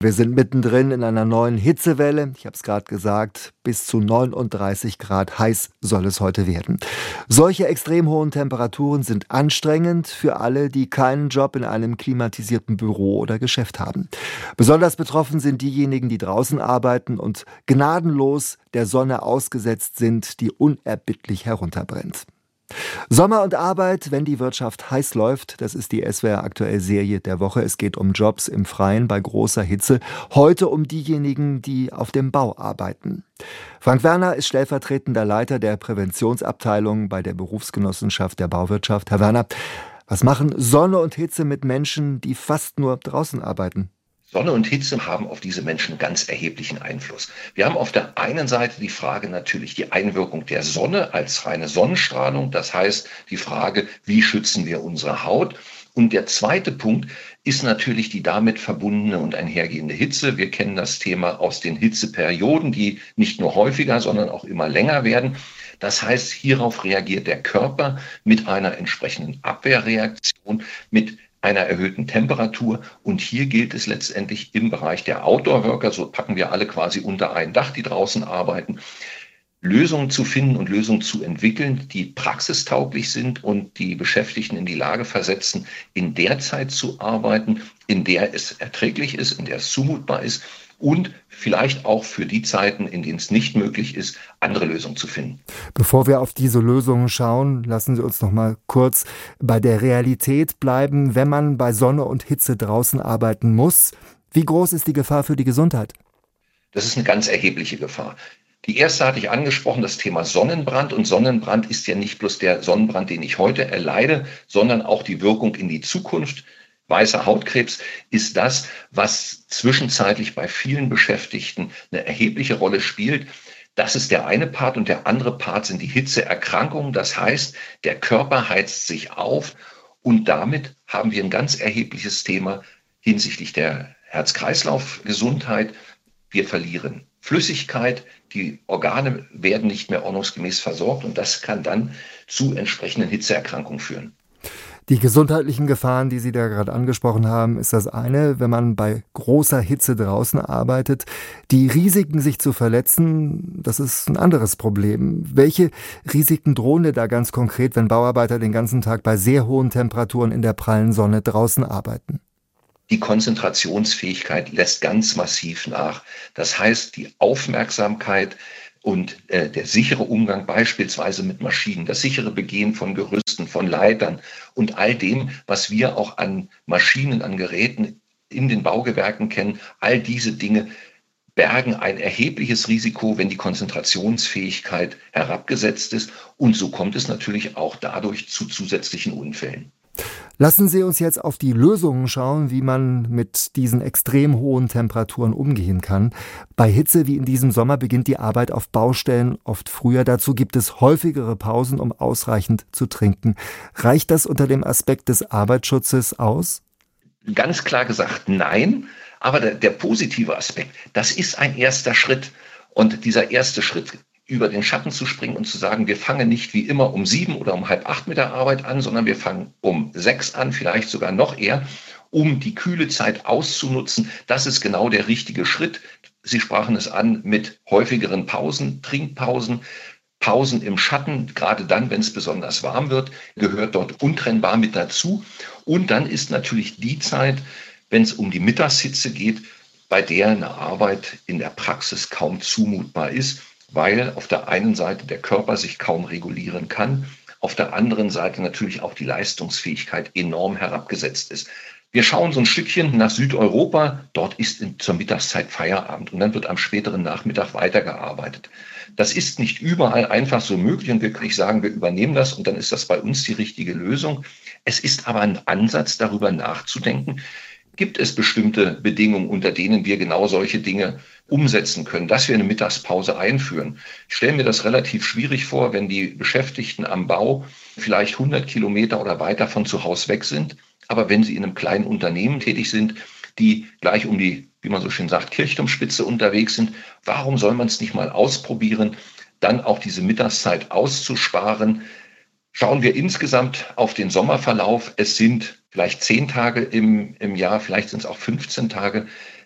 Wir sind mittendrin in einer neuen Hitzewelle. Ich habe es gerade gesagt, bis zu 39 Grad heiß soll es heute werden. Solche extrem hohen Temperaturen sind anstrengend für alle, die keinen Job in einem klimatisierten Büro oder Geschäft haben. Besonders betroffen sind diejenigen, die draußen arbeiten und gnadenlos der Sonne ausgesetzt sind, die unerbittlich herunterbrennt. Sommer und Arbeit, wenn die Wirtschaft heiß läuft, das ist die SWR aktuell Serie der Woche. Es geht um Jobs im Freien bei großer Hitze. Heute um diejenigen, die auf dem Bau arbeiten. Frank Werner ist stellvertretender Leiter der Präventionsabteilung bei der Berufsgenossenschaft der Bauwirtschaft. Herr Werner, was machen Sonne und Hitze mit Menschen, die fast nur draußen arbeiten? Sonne und Hitze haben auf diese Menschen ganz erheblichen Einfluss. Wir haben auf der einen Seite die Frage natürlich die Einwirkung der Sonne als reine Sonnenstrahlung. Das heißt die Frage, wie schützen wir unsere Haut? Und der zweite Punkt ist natürlich die damit verbundene und einhergehende Hitze. Wir kennen das Thema aus den Hitzeperioden, die nicht nur häufiger, sondern auch immer länger werden. Das heißt, hierauf reagiert der Körper mit einer entsprechenden Abwehrreaktion, mit einer erhöhten Temperatur. Und hier gilt es letztendlich im Bereich der Outdoor-Worker, so packen wir alle quasi unter ein Dach, die draußen arbeiten, Lösungen zu finden und Lösungen zu entwickeln, die praxistauglich sind und die Beschäftigten in die Lage versetzen, in der Zeit zu arbeiten, in der es erträglich ist, in der es zumutbar ist und vielleicht auch für die Zeiten, in denen es nicht möglich ist, andere Lösungen zu finden. Bevor wir auf diese Lösungen schauen, lassen Sie uns noch mal kurz bei der Realität bleiben, wenn man bei Sonne und Hitze draußen arbeiten muss. Wie groß ist die Gefahr für die Gesundheit? Das ist eine ganz erhebliche Gefahr. Die erste hatte ich angesprochen, das Thema Sonnenbrand. Und Sonnenbrand ist ja nicht bloß der Sonnenbrand, den ich heute erleide, sondern auch die Wirkung in die Zukunft. Weißer Hautkrebs ist das, was zwischenzeitlich bei vielen Beschäftigten eine erhebliche Rolle spielt. Das ist der eine Part und der andere Part sind die Hitzeerkrankungen. Das heißt, der Körper heizt sich auf und damit haben wir ein ganz erhebliches Thema hinsichtlich der Herz-Kreislauf-Gesundheit. Wir verlieren Flüssigkeit, die Organe werden nicht mehr ordnungsgemäß versorgt und das kann dann zu entsprechenden Hitzeerkrankungen führen. Die gesundheitlichen Gefahren, die Sie da gerade angesprochen haben, ist das eine, wenn man bei großer Hitze draußen arbeitet. Die Risiken, sich zu verletzen, das ist ein anderes Problem. Welche Risiken drohen dir da ganz konkret, wenn Bauarbeiter den ganzen Tag bei sehr hohen Temperaturen in der prallen Sonne draußen arbeiten? Die Konzentrationsfähigkeit lässt ganz massiv nach. Das heißt, die Aufmerksamkeit und der sichere Umgang beispielsweise mit Maschinen, das sichere Begehen von Gerüsten, von Leitern und all dem, was wir auch an Maschinen, an Geräten in den Baugewerken kennen, all diese Dinge bergen ein erhebliches Risiko, wenn die Konzentrationsfähigkeit herabgesetzt ist. Und so kommt es natürlich auch dadurch zu zusätzlichen Unfällen. Lassen Sie uns jetzt auf die Lösungen schauen, wie man mit diesen extrem hohen Temperaturen umgehen kann. Bei Hitze wie in diesem Sommer beginnt die Arbeit auf Baustellen oft früher. Dazu gibt es häufigere Pausen, um ausreichend zu trinken. Reicht das unter dem Aspekt des Arbeitsschutzes aus? Ganz klar gesagt, nein. Aber der positive Aspekt, das ist ein erster Schritt. Und dieser erste Schritt, über den Schatten zu springen und zu sagen, wir fangen nicht wie immer um 7 oder um 7:30 mit der Arbeit an, sondern wir fangen um 6 an, vielleicht sogar noch eher, um die kühle Zeit auszunutzen. Das ist genau der richtige Schritt. Sie sprachen es an mit häufigeren Pausen, Trinkpausen, Pausen im Schatten, gerade dann, wenn es besonders warm wird, gehört dort untrennbar mit dazu. Und dann ist natürlich die Zeit, wenn es um die Mittagshitze geht, bei der eine Arbeit in der Praxis kaum zumutbar ist, weil auf der einen Seite der Körper sich kaum regulieren kann, auf der anderen Seite natürlich auch die Leistungsfähigkeit enorm herabgesetzt ist. Wir schauen so ein Stückchen nach Südeuropa, dort ist zur Mittagszeit Feierabend und dann wird am späteren Nachmittag weitergearbeitet. Das ist nicht überall einfach so möglich und wir können nicht sagen, wir übernehmen das und dann ist das bei uns die richtige Lösung. Es ist aber ein Ansatz, darüber nachzudenken, gibt es bestimmte Bedingungen, unter denen wir genau solche Dinge umsetzen können, dass wir eine Mittagspause einführen. Ich stelle mir das relativ schwierig vor, wenn die Beschäftigten am Bau vielleicht 100 Kilometer oder weiter von zu Hause weg sind. Aber wenn sie in einem kleinen Unternehmen tätig sind, die gleich um die, wie man so schön sagt, Kirchturmspitze unterwegs sind, warum soll man es nicht mal ausprobieren, dann auch diese Mittagszeit auszusparen? Schauen wir insgesamt auf den Sommerverlauf. Es sind vielleicht 10 Tage im Jahr, vielleicht sind es auch 15 Tage.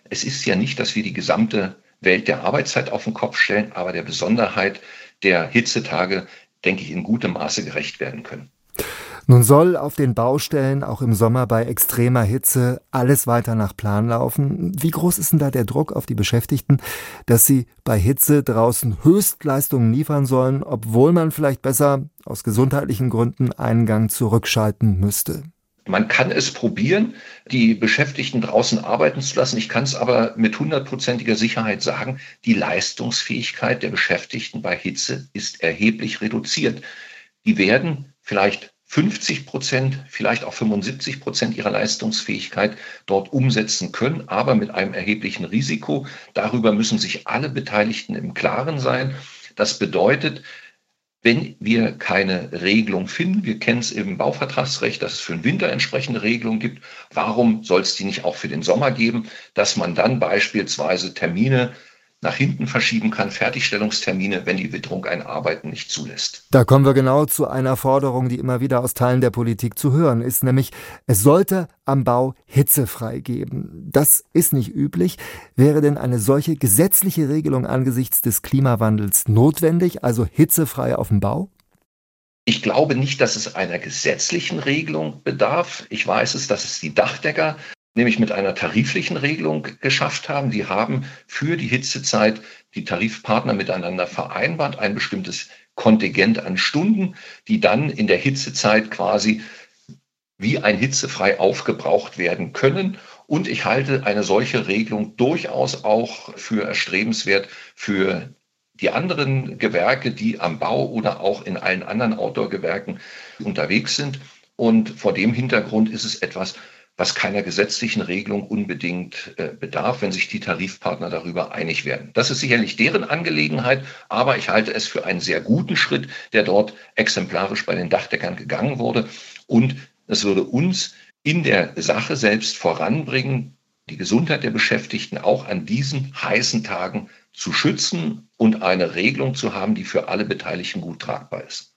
Es ist ja nicht, dass wir die gesamte Welt der Arbeitszeit auf den Kopf stellen, aber der Besonderheit der Hitzetage, denke ich, in gutem Maße gerecht werden können. Nun soll auf den Baustellen auch im Sommer bei extremer Hitze alles weiter nach Plan laufen. Wie groß ist denn da der Druck auf die Beschäftigten, dass sie bei Hitze draußen Höchstleistungen liefern sollen, obwohl man vielleicht besser aus gesundheitlichen Gründen einen Gang zurückschalten müsste? Man kann es probieren, die Beschäftigten draußen arbeiten zu lassen. Ich kann es aber mit 100%iger Sicherheit sagen, die Leistungsfähigkeit der Beschäftigten bei Hitze ist erheblich reduziert. Die werden vielleicht 50%, vielleicht auch 75% ihrer Leistungsfähigkeit dort umsetzen können, aber mit einem erheblichen Risiko. Darüber müssen sich alle Beteiligten im Klaren sein. Das bedeutet, wenn wir keine Regelung finden, wir kennen es im Bauvertragsrecht, dass es für den Winter entsprechende Regelungen gibt, warum soll es die nicht auch für den Sommer geben, dass man dann beispielsweise Termine nach hinten verschieben kann, Fertigstellungstermine, wenn die Witterung ein Arbeiten nicht zulässt. Da kommen wir genau zu einer Forderung, die immer wieder aus Teilen der Politik zu hören ist, nämlich es sollte am Bau hitzefrei geben. Das ist nicht üblich. Wäre denn eine solche gesetzliche Regelung angesichts des Klimawandels notwendig, also hitzefrei auf dem Bau? Ich glaube nicht, dass es einer gesetzlichen Regelung bedarf. Ich weiß es, dass es die Dachdecker nämlich mit einer tariflichen Regelung geschafft haben. Die haben für die Hitzezeit die Tarifpartner miteinander vereinbart, ein bestimmtes Kontingent an Stunden, die dann in der Hitzezeit quasi wie ein hitzefrei aufgebraucht werden können. Und ich halte eine solche Regelung durchaus auch für erstrebenswert für die anderen Gewerke, die am Bau oder auch in allen anderen Outdoor-Gewerken unterwegs sind. Und vor dem Hintergrund ist es etwas, was keiner gesetzlichen Regelung unbedingt bedarf, wenn sich die Tarifpartner darüber einig werden. Das ist sicherlich deren Angelegenheit, aber ich halte es für einen sehr guten Schritt, der dort exemplarisch bei den Dachdeckern gegangen wurde. Und es würde uns in der Sache selbst voranbringen, die Gesundheit der Beschäftigten auch an diesen heißen Tagen zu schützen und eine Regelung zu haben, die für alle Beteiligten gut tragbar ist.